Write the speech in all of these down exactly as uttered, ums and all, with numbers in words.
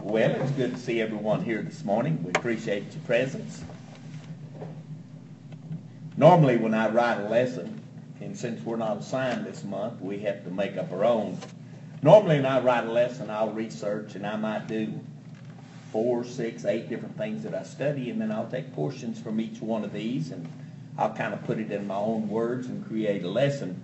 Well, it's good to see everyone here this morning. We appreciate your presence. Normally when I write a lesson, and since we're not assigned this month, we have to make up our own. Normally when I write a lesson, I'll research and I might do four, six, eight different things that I study, and then I'll take portions from each one of these and I'll kind of put it in my own words and create a lesson.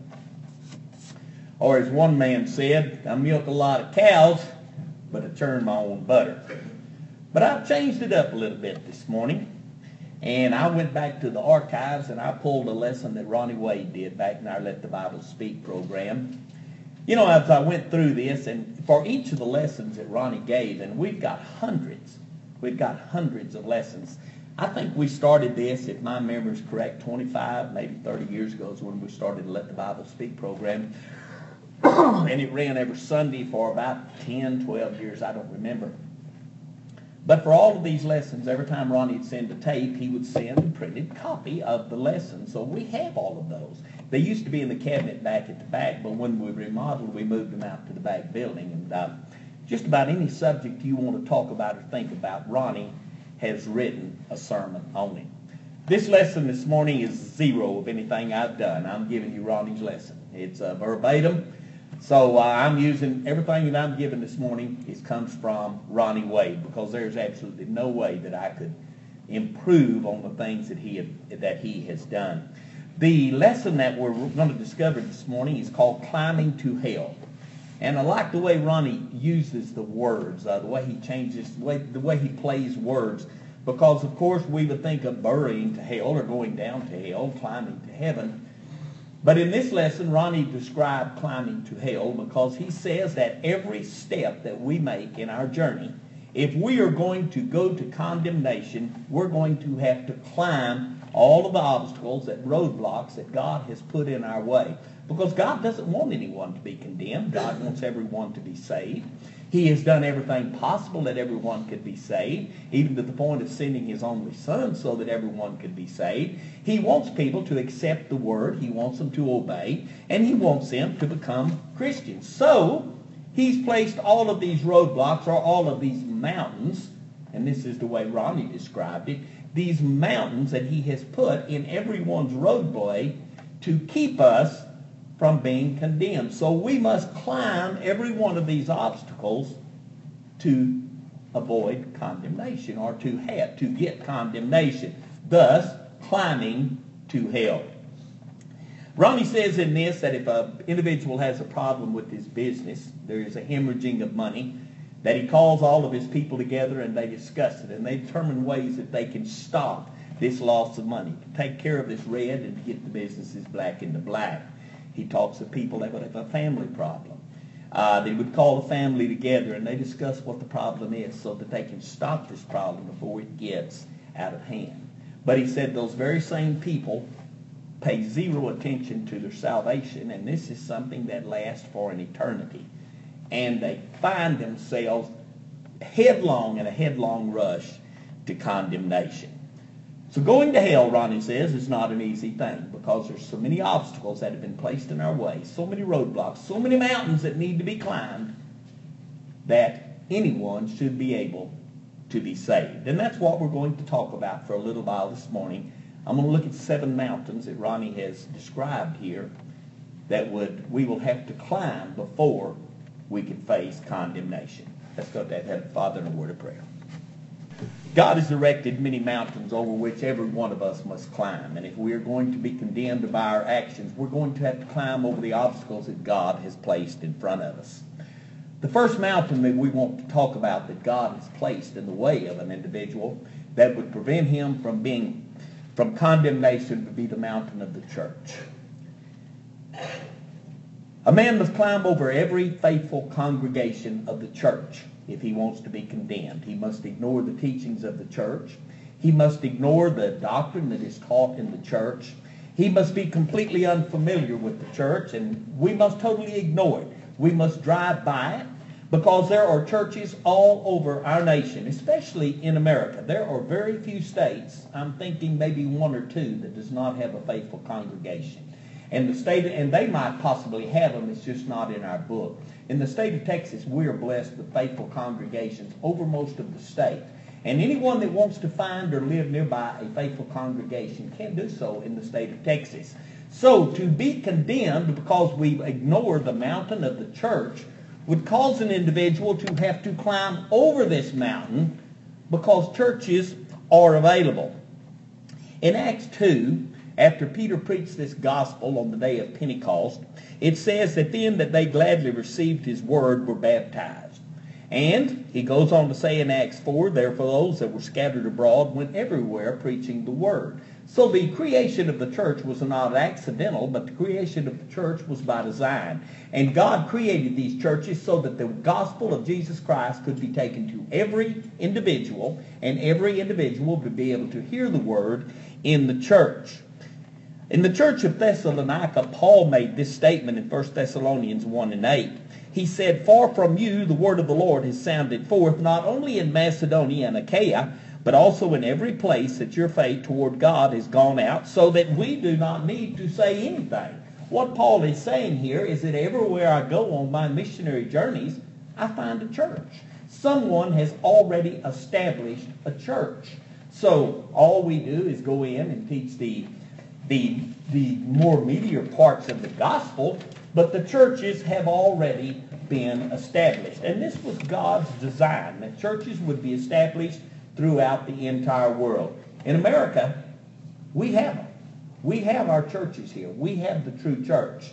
Or as one man said, I milk a lot of cows, but I churn my own butter. But I've changed it up a little bit this morning. And I went back to the archives and I pulled a lesson that Ronnie Wade did back in our Let the Bible Speak program. You know, as I went through this, and for each of the lessons that Ronnie gave, and we've got hundreds, we've got hundreds of lessons. I think we started this, if my memory is correct, twenty-five, maybe thirty years ago is when we started the Let the Bible Speak program. And it ran every Sunday for about ten, twelve years, I don't remember. But for all of these lessons, every time Ronnie would send a tape, he would send a printed copy of the lesson. So we have all of those. They used to be in the cabinet back at the back, but when we remodeled, we moved them out to the back building. And uh, just about any subject you want to talk about or think about, Ronnie has written a sermon on it. This lesson this morning is zero of anything I've done. I'm giving you Ronnie's lesson. It's uh, verbatim. So uh, I'm using everything that I'm giving this morning. It comes from Ronnie Wade, because there's absolutely no way that I could improve on the things that he had, that he has done. The lesson that we're going to discover this morning is called Climbing to Hell. And I like the way Ronnie uses the words, uh, the way he changes, the way, the way he plays words. Because, of course, we would think of burying to hell or going down to hell, climbing to heaven. But in this lesson, Ronnie described climbing to hell because he says that every step that we make in our journey, if we are going to go to condemnation, we're going to have to climb all of the obstacles, that roadblocks that God has put in our way. Because God doesn't want anyone to be condemned. God wants everyone to be saved. He has done everything possible that everyone could be saved, even to the point of sending his only son so that everyone could be saved. He wants people to accept the word. He wants them to obey, and he wants them to become Christians. So he's placed all of these roadblocks, or all of these mountains, and this is the way Ronnie described it, these mountains that he has put in everyone's roadway to keep us from being condemned. So we must climb every one of these obstacles to avoid condemnation, or to have, to get condemnation, thus climbing to hell. Ronnie says in this that if an individual has a problem with his business, there is a hemorrhaging of money, that he calls all of his people together and they discuss it, and they determine ways that they can stop this loss of money, to take care of this red and to get the businesses black into black. He talks to people that would have a family problem. Uh, they would call the family together and they discuss what the problem is so that they can stop this problem before it gets out of hand. But he said those very same people pay zero attention to their salvation, and this is something that lasts for an eternity. And they find themselves headlong in a headlong rush to condemnation. So going to hell, Ronnie says, is not an easy thing, because there's so many obstacles that have been placed in our way, so many roadblocks, so many mountains that need to be climbed, that anyone should be able to be saved. And that's what we're going to talk about for a little while this morning. I'm going to look at seven mountains that Ronnie has described here that would we will have to climb before we can face condemnation. Let's go to that, Heavenly Father, in a word of prayer. God has erected many mountains over which every one of us must climb. And if we are going to be condemned by our actions, we're going to have to climb over the obstacles that God has placed in front of us. The first mountain that we want to talk about that God has placed in the way of an individual that would prevent him from being from condemnation would be the mountain of the church. A man must climb over every faithful congregation of the church if he wants to be condemned. He must ignore the teachings of the church. He must ignore the doctrine that is taught in the church. He must be completely unfamiliar with the church, and we must totally ignore it. We must drive by it, because there are churches all over our nation, especially in America. There are very few states, I'm thinking maybe one or two, that does not have a faithful congregation. And the state, and they might possibly have them, it's just not in our book. In the state of Texas, we are blessed with faithful congregations over most of the state. And anyone that wants to find or live nearby a faithful congregation can do so in the state of Texas. So to be condemned because we ignore the mountain of the church would cause an individual to have to climb over this mountain because churches are available. In Acts two, after Peter preached this gospel on the day of Pentecost, it says that then that they gladly received his word were baptized. And he goes on to say in Acts four, therefore those that were scattered abroad went everywhere preaching the word. So the creation of the church was not accidental, but the creation of the church was by design. And God created these churches so that the gospel of Jesus Christ could be taken to every individual, and every individual would be able to hear the word in the church. In the church of Thessalonica, Paul made this statement in First Thessalonians one and eight. He said, far from you the word of the Lord has sounded forth, not only in Macedonia and Achaia, but also in every place that your faith toward God has gone out, so that we do not need to say anything. What Paul is saying here is that everywhere I go on my missionary journeys, I find a church. Someone has already established a church. So all we do is go in and teach the, the, the more meatier parts of the gospel, but the churches have already been established. And this was God's design, that churches would be established throughout the entire world. In America, we have them. We have our churches here. We have the true church.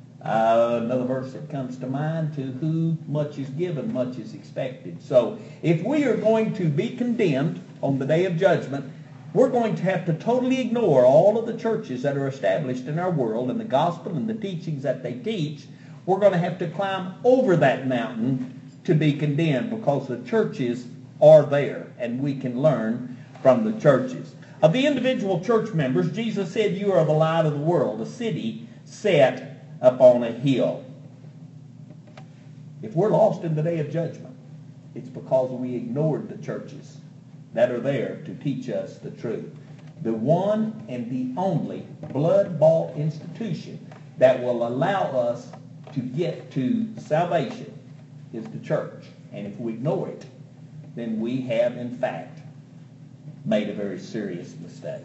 Uh, another verse that comes to mind, to who much is given, much is expected. So if we are going to be condemned on the day of judgment, we're going to have to totally ignore all of the churches that are established in our world and the gospel and the teachings that they teach. We're going to have to climb over that mountain to be condemned, because the churches are there and we can learn from the churches. Of the individual church members, Jesus said, you are the light of the world, a city set upon a hill. If we're lost in the day of judgment, it's because we ignored the churches that are there to teach us the truth. The one and the only blood-bought institution that will allow us to get to salvation is the church. And if we ignore it, then we have, in fact, made a very serious mistake.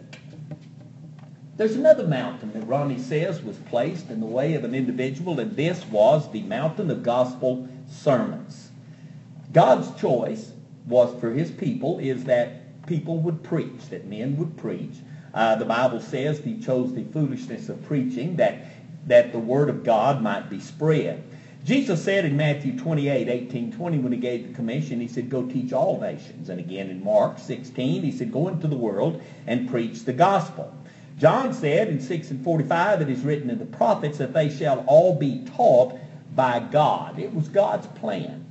There's another mountain that Ronnie says was placed in the way of an individual, and this was the mountain of gospel sermons. God's choice was for his people is that people would preach, that men would preach. Uh, the Bible says he chose the foolishness of preaching, that, that the word of God might be spread. Jesus said in Matthew twenty-eight, eighteen, twenty, when he gave the commission, he said, go teach all nations. And again in Mark sixteen, he said, go into the world and preach the gospel. John said in six and forty-five, it is written in the prophets that they shall all be taught by God. It was God's plan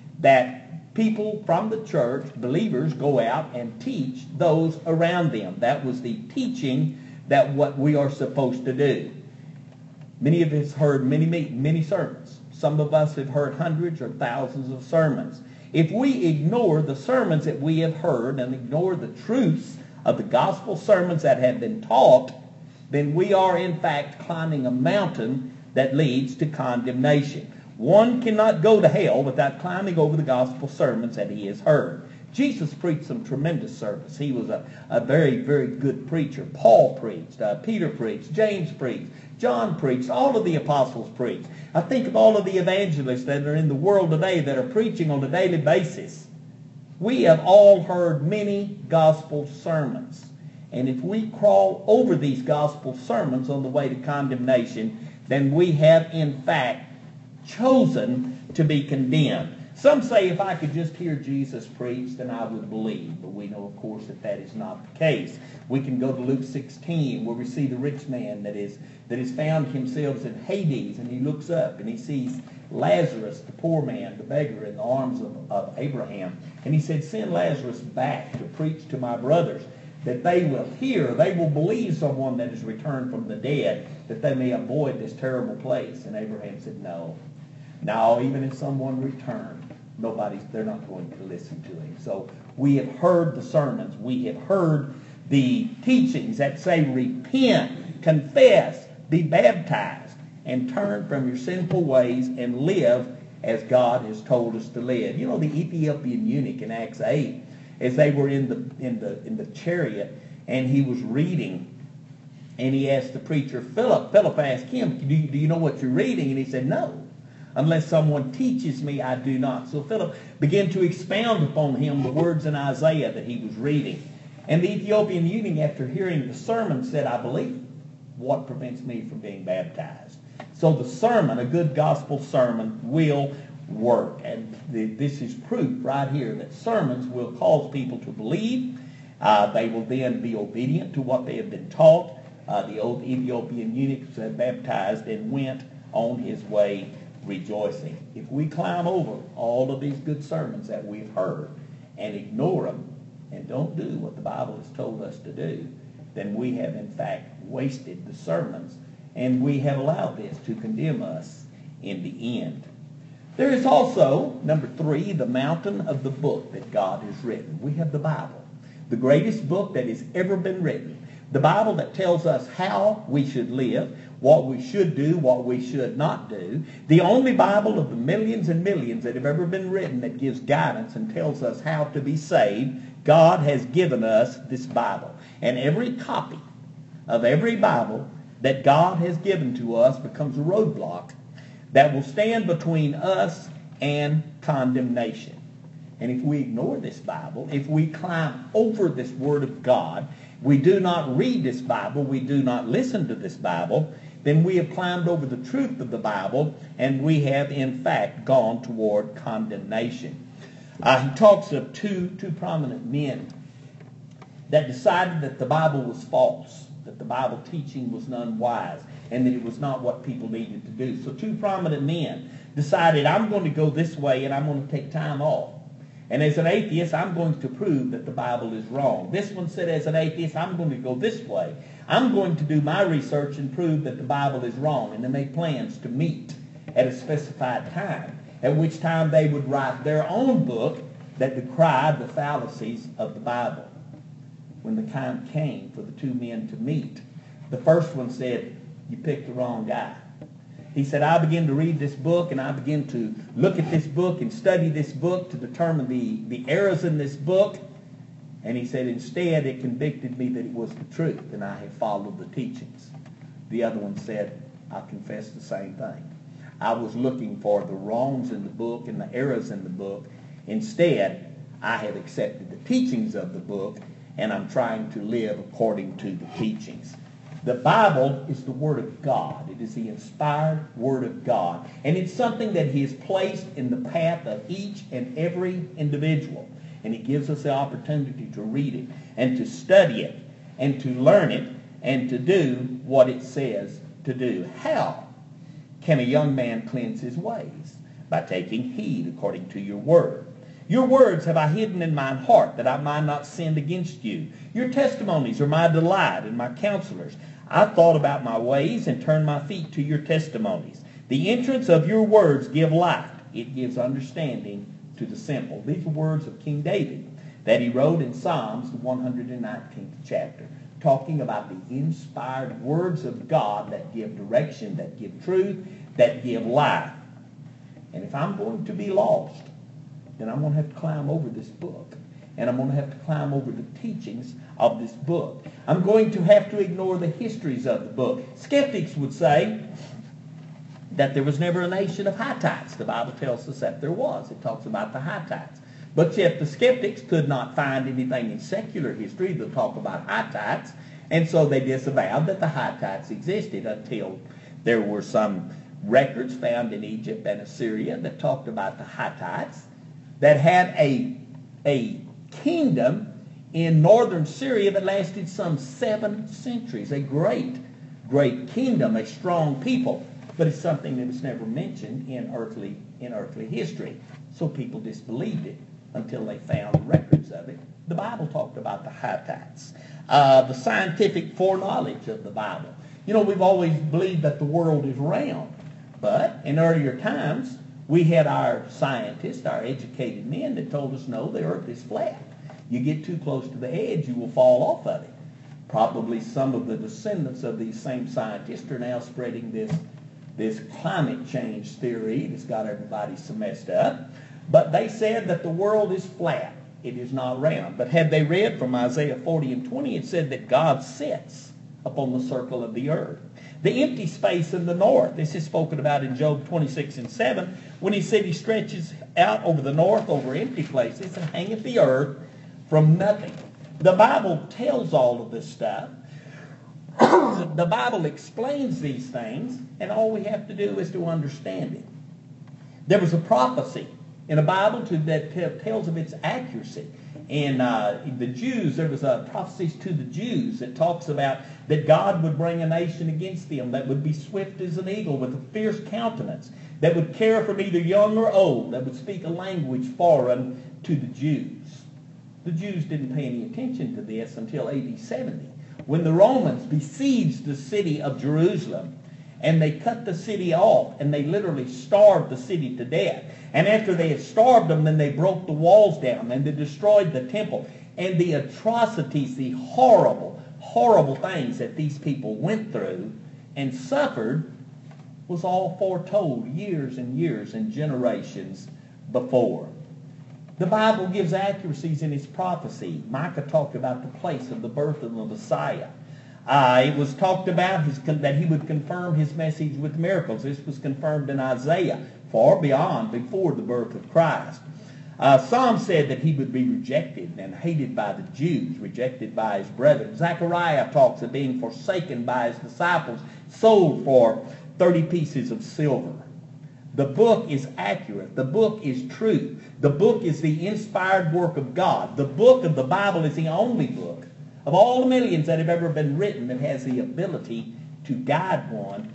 that people from the church, believers, go out and teach those around them. That was the teaching that what we are supposed to do. Many of us heard many, many sermons. Some of us have heard hundreds or thousands of sermons. If we ignore the sermons that we have heard and ignore the truths of the gospel sermons that have been taught, then we are in fact climbing a mountain that leads to condemnation. One cannot go to hell without climbing over the gospel sermons that he has heard. Jesus preached some tremendous service. He was a, a very, very good preacher. Paul preached, uh, Peter preached, James preached, John preached, all of the apostles preached. I think of all of the evangelists that are in the world today that are preaching on a daily basis. We have all heard many gospel sermons. And if we crawl over these gospel sermons on the way to condemnation, then we have in fact chosen to be condemned. Some say if I could just hear Jesus preach, then I would believe. But we know, of course, that that is not the case. We can go to Luke sixteen, where we see the rich man that is that has found himself in Hades, and he looks up and he sees Lazarus, the poor man, the beggar, in the arms of, of Abraham. And he said, send Lazarus back to preach to my brothers, that they will hear, they will believe someone that is returned from the dead, that they may avoid this terrible place. And Abraham said, no. Now, even if someone returned, nobody's, they're not going to listen to him. So we have heard the sermons. We have heard the teachings that say repent, confess, be baptized and turn from your sinful ways and live as God has told us to live. You know, the Ethiopian eunuch in Acts eight, as they were in the in the in the chariot, and he was reading, and he asked the preacher, Philip, Philip asked him, do you, do you know what you're reading? And he said, no. Unless someone teaches me, I do not. So Philip began to expound upon him the words in Isaiah that he was reading. And the Ethiopian eunuch, after hearing the sermon, said, I believe. What prevents me from being baptized? So the sermon, a good gospel sermon, will work. And the, this is proof right here that sermons will cause people to believe. Uh, they will then be obedient to what they have been taught. Uh, the old Ethiopian eunuch was baptized and went on his way rejoicing. If we climb over all of these good sermons that we've heard and ignore them and don't do what the Bible has told us to do, then we have in fact wasted the sermons, and we have allowed this to condemn us in the end. There is also, number three, the mountain of the book that God has written. We have the Bible, the greatest book that has ever been written. The Bible that tells us how we should live, what we should do, what we should not do. The only Bible of the millions and millions that have ever been written that gives guidance and tells us how to be saved. God has given us this Bible. And every copy of every Bible that God has given to us becomes a roadblock that will stand between us and condemnation. And if we ignore this Bible, if we climb over this Word of God, we do not read this Bible, we do not listen to this Bible, then we have climbed over the truth of the Bible, and we have in fact gone toward condemnation. Uh, he talks of two, two prominent men that decided that the Bible was false, that the Bible teaching was unwise, and that it was not what people needed to do. So two prominent men decided, I'm going to go this way and I'm going to take time off. And as an atheist, I'm going to prove that the Bible is wrong. This one said, as an atheist, I'm going to go this way. I'm going to do my research and prove that the Bible is wrong. And they made plans to meet at a specified time, at which time they would write their own book that decried the fallacies of the Bible. When the time came for the two men to meet, the first one said, you picked the wrong guy. He said, I began to read this book, and I began to look at this book and study this book to determine the, the errors in this book. And he said, instead, it convicted me that it was the truth, and I have followed the teachings. The other one said, I confess the same thing. I was looking for the wrongs in the book and the errors in the book. Instead, I have accepted the teachings of the book, and I'm trying to live according to the teachings. The Bible is the Word of God. It is the inspired Word of God. And it's something that He has placed in the path of each and every individual. And He gives us the opportunity to read it and to study it and to learn it and to do what it says to do. How can a young man cleanse his ways? By taking heed according to your Word. Your words have I hidden in mine heart, that I might not sin against you. Your testimonies are my delight and my counselors. I thought about my ways and turned my feet to your testimonies. The entrance of your words give light. It gives understanding to the simple. These are words of King David that he wrote in Psalms, the one hundred nineteenth chapter, talking about the inspired words of God that give direction, that give truth, that give life. And if I'm going to be lost, then I'm going to have to climb over this book. And I'm going to have to climb over the teachings of this book. I'm going to have to ignore the histories of the book. Skeptics would say that there was never a nation of Hittites. The Bible tells us that there was. It talks about the Hittites. But yet the skeptics could not find anything in secular history that talk about Hittites. And so they disavowed that the Hittites existed until there were some records found in Egypt and Assyria that talked about the Hittites that had a, a kingdom in northern Syria that lasted some seven centuries. A great, great kingdom, a strong people. But it's something that was never mentioned in earthly, in earthly history. So people disbelieved it until they found records of it. The Bible talked about the Hittites. Uh, the scientific foreknowledge of the Bible. You know, we've always believed that the world is round. But in earlier times, we had our scientists, our educated men that told us, no, the earth is flat. You get too close to the edge, you will fall off of it. Probably some of the descendants of these same scientists are now spreading this, this climate change theory that's got everybody so messed up. But they said that the world is flat. It is not round. But had they read from Isaiah forty and twenty, it said that God sits upon the circle of the earth. The empty space in the north, this is spoken about in Job twenty-six and seven, when he said he stretches out over the north, over empty places, and hangeth the earth from nothing. The Bible tells all of this stuff. The Bible explains these things, and all we have to do is to understand it. There was a prophecy in the Bible to, that t- tells of its accuracy. In uh, the Jews, there was a prophecies to the Jews that talks about that God would bring a nation against them that would be swift as an eagle with a fierce countenance, that would care for neither young or old, that would speak a language foreign to the Jews. The Jews didn't pay any attention to this until A D seventy, when the Romans besieged the city of Jerusalem, and they cut the city off, and they literally starved the city to death. And after they had starved them, then they broke the walls down, and they destroyed the temple. And the atrocities, the horrible, horrible things that these people went through and suffered was all foretold years and years and generations before. The Bible gives accuracies in its prophecy. Micah talked about the place of the birth of the Messiah. Uh, it was talked about his, that he would confirm his message with miracles. This was confirmed in Isaiah, far beyond, before the birth of Christ. Uh, Psalm said that he would be rejected and hated by the Jews, rejected by his brethren. Zechariah talks of being forsaken by his disciples, sold for thirty pieces of silver. The book is accurate. The book is true. The book is the inspired work of God. The book of the Bible is the only book of all the millions that have ever been written that has the ability to guide one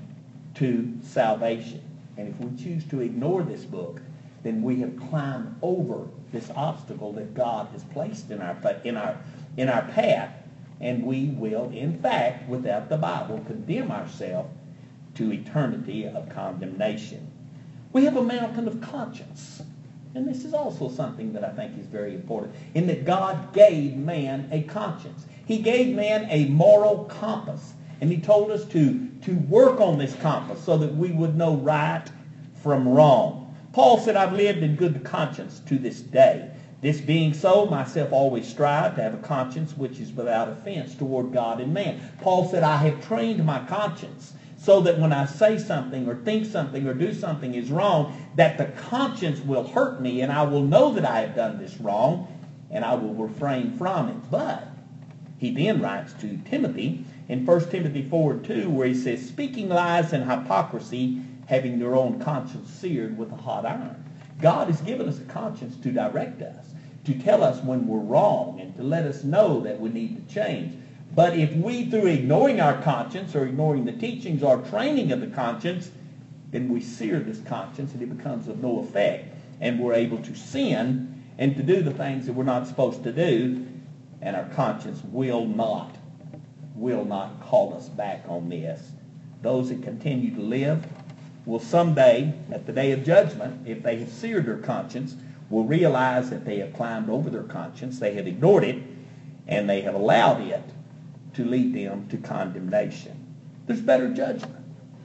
to salvation. And if we choose to ignore this book, then we have climbed over this obstacle that God has placed in our, in our, in our path, and we will, in fact, without the Bible, condemn ourselves to eternity of condemnation. We have a mountain of conscience. And this is also something that I think is very important, in that God gave man a conscience. He gave man a moral compass. And he told us to, to work on this compass so that we would know right from wrong. Paul said, I've lived in good conscience to this day. This being so, myself always strive to have a conscience which is without offense toward God and man. Paul said, I have trained my conscience so that when I say something or think something or do something is wrong, that the conscience will hurt me and I will know that I have done this wrong and I will refrain from it. But he then writes to Timothy in First Timothy four and two, where he says, speaking lies and hypocrisy, having your own conscience seared with a hot iron. God has given us a conscience to direct us, to tell us when we're wrong and to let us know that we need to change. But if we, through ignoring our conscience or ignoring the teachings or training of the conscience, then we sear this conscience and it becomes of no effect. And we're able to sin and to do the things that we're not supposed to do, and our conscience will not, will not call us back on this. Those that continue to live will someday, at the day of judgment, if they have seared their conscience, will realize that they have climbed over their conscience, they have ignored it, and they have allowed it to lead them to condemnation. There's better judgment.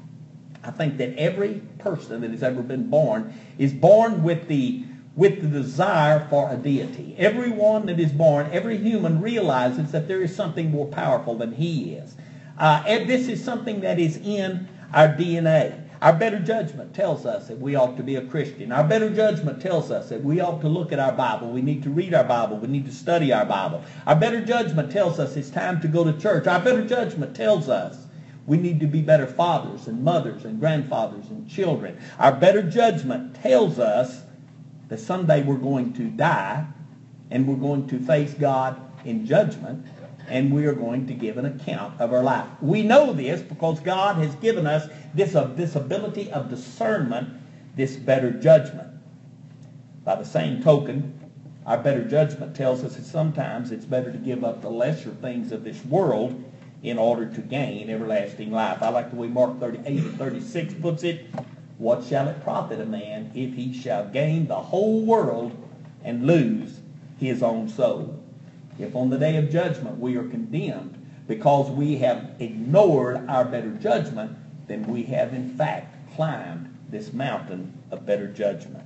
I think that every person that has ever been born is born with the, with the desire for a deity. Everyone that is born, every human realizes that there is something more powerful than he is. Uh, and this is something that is in our D N A. Our better judgment tells us that we ought to be a Christian. Our better judgment tells us that we ought to look at our Bible. We need to read our Bible. We need to study our Bible. Our better judgment tells us it's time to go to church. Our better judgment tells us we need to be better fathers and mothers and grandfathers and children. Our better judgment tells us that someday we're going to die and we're going to face God in judgment, and we are going to give an account of our life. We know this because God has given us this, uh, this ability of discernment, this better judgment. By the same token, our better judgment tells us that sometimes it's better to give up the lesser things of this world in order to gain everlasting life. I like the way Mark thirty-eight and thirty-six puts it. What shall it profit a man if he shall gain the whole world and lose his own soul? If on the day of judgment we are condemned because we have ignored our better judgment, then we have in fact climbed this mountain of better judgment.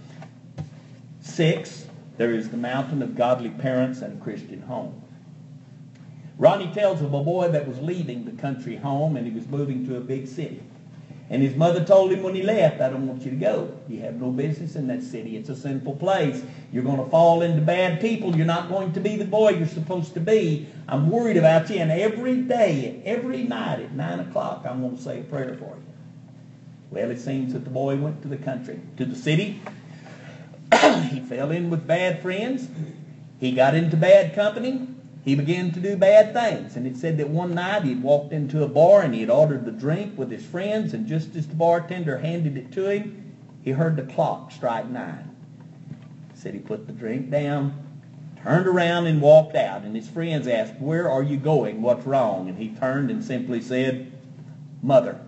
Six, there is the mountain of godly parents and a Christian home. Ronnie tells of a boy that was leaving the country home and he was moving to a big city. And his mother told him when he left, I don't want you to go. You have no business in that city. It's a sinful place. You're going to fall into bad people. You're not going to be the boy you're supposed to be. I'm worried about you. And every day, every night at nine o'clock, I'm going to say a prayer for you. Well, it seems that the boy went to the country, to the city. He fell in with bad friends. He got into bad company. He began to do bad things. And it said that one night he had walked into a bar and he had ordered the drink with his friends, and just as the bartender handed it to him, he heard the clock strike nine. He said he put the drink down, turned around and walked out. And his friends asked, where are you going? What's wrong? And he turned and simply said, Mother.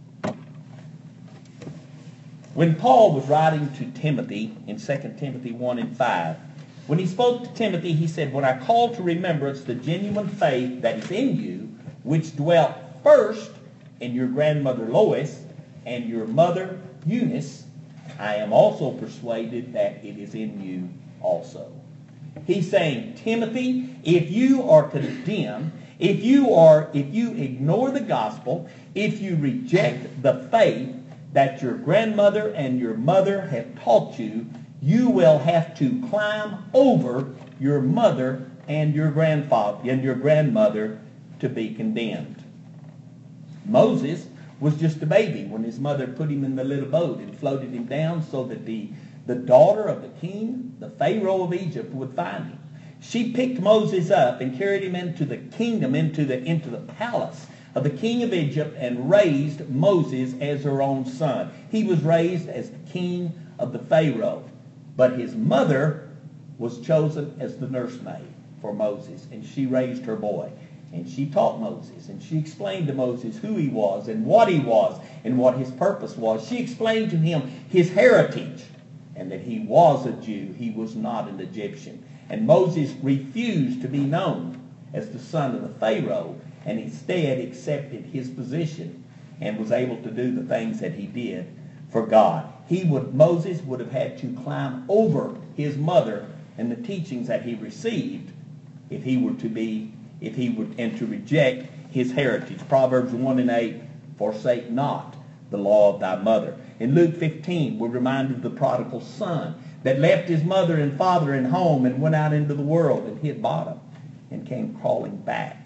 When Paul was writing to Timothy in Second Timothy one and five, when he spoke to Timothy, he said, when I call to remembrance the genuine faith that is in you, which dwelt first in your grandmother Lois and your mother Eunice, I am also persuaded that it is in you also. He's saying, Timothy, if you are condemned, if you are, if you ignore the gospel, if you reject the faith that your grandmother and your mother have taught you, you will have to climb over your mother and your grandfather and your grandmother to be condemned. Moses was just a baby when his mother put him in the little boat and floated him down so that the, the daughter of the king, the Pharaoh of Egypt, would find him. She picked Moses up and carried him into the kingdom, into the, into the palace of the king of Egypt, and raised Moses as her own son. He was raised as the king of the Pharaoh. But his mother was chosen as the nursemaid for Moses, and she raised her boy. And she taught Moses, and she explained to Moses who he was and what he was and what his purpose was. She explained to him his heritage and that he was a Jew. He was not an Egyptian. And Moses refused to be known as the son of the Pharaoh, and instead accepted his position and was able to do the things that he did for God. He would, Moses would have had to climb over his mother and the teachings that he received if he were to be, if he would, and to reject his heritage. Proverbs one and eight, forsake not the law of thy mother. In Luke fifteen, we're reminded of the prodigal son that left his mother and father and home and went out into the world and hit bottom and came crawling back.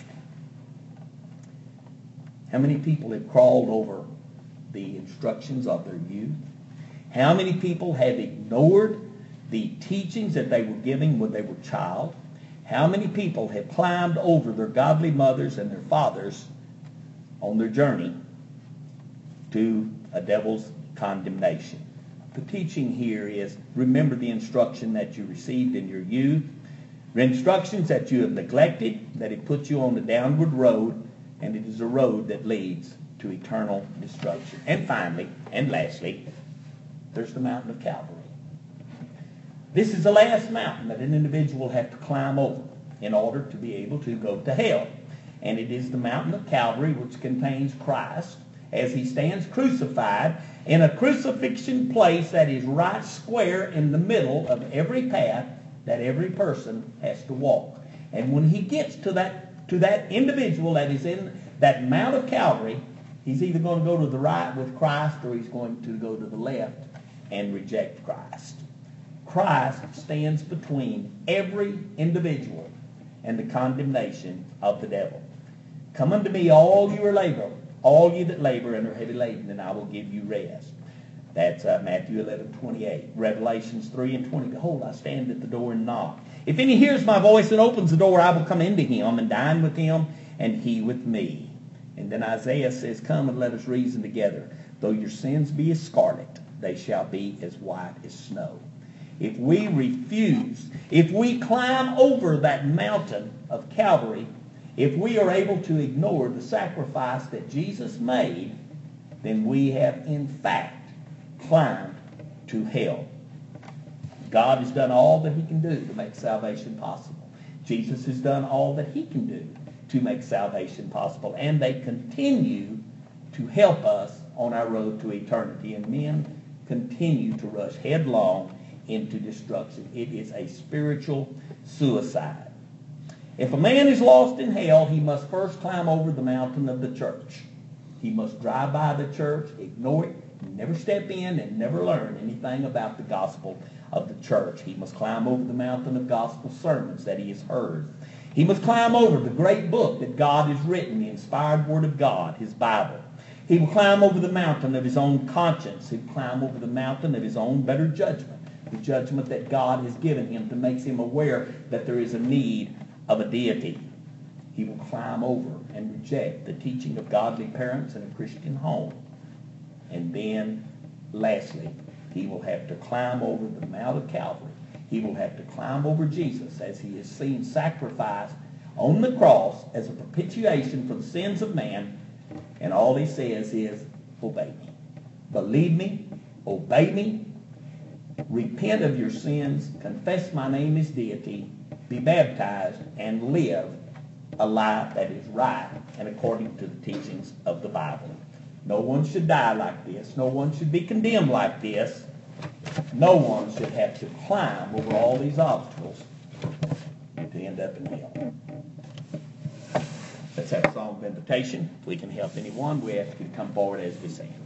How many people have crawled over the instructions of their youth? How many people have ignored the teachings that they were giving when they were a child? How many people have climbed over their godly mothers and their fathers on their journey to a devil's condemnation? The teaching here is, remember the instruction that you received in your youth, the instructions that you have neglected, that it puts you on the downward road, and it is a road that leads to eternal destruction. And finally, and lastly, there's the mountain of Calvary. This is the last mountain that an individual will have to climb over in order to be able to go to hell. And it is the mountain of Calvary, which contains Christ as he stands crucified in a crucifixion place that is right square in the middle of every path that every person has to walk. And when he gets to that, to that individual that is in that Mount of Calvary, he's either going to go to the right with Christ or he's going to go to the left and reject Christ. Christ stands between every individual and the condemnation of the devil. Come unto me, all you are labor, all you that labor and are heavy laden, and I will give you rest. That's uh, Matthew eleven twenty-eight. Revelations three and twenty. Behold, I stand at the door and knock. If any hears my voice and opens the door, I will come into him and dine with him, and he with me. And then Isaiah says, come and let us reason together. Though your sins be as scarlet, they shall be as white as snow. If we refuse, if we climb over that mountain of Calvary, if we are able to ignore the sacrifice that Jesus made, then we have in fact climbed to hell. God has done all that he can do to make salvation possible. Jesus has done all that he can do to make salvation possible. And they continue to help us on our road to eternity. And men continue to rush headlong into destruction. It is a spiritual suicide. If a man is lost in hell, he must first climb over the mountain of the church. He must drive by the church, ignore it, never step in, and never learn anything about the gospel of the church. He must climb over the mountain of gospel sermons that he has heard. He must climb over the great book that God has written, the inspired Word of God, his Bible. He will climb over the mountain of his own conscience. He will climb over the mountain of his own better judgment, the judgment that God has given him to make him aware that there is a need of a deity. He will climb over and reject the teaching of godly parents in a Christian home. And then, lastly, he will have to climb over the Mount of Calvary. He will have to climb over Jesus as he is seen sacrificed on the cross as a propitiation for the sins of man. And all he says is, obey me. Believe me, obey me, repent of your sins, confess my name is deity, be baptized, and live a life that is right and according to the teachings of the Bible. No one should die like this. No one should be condemned like this. No one should have to climb over all these obstacles to end up in hell. Let's have a song of invitation. If we can help anyone, we ask you to come forward as we sing.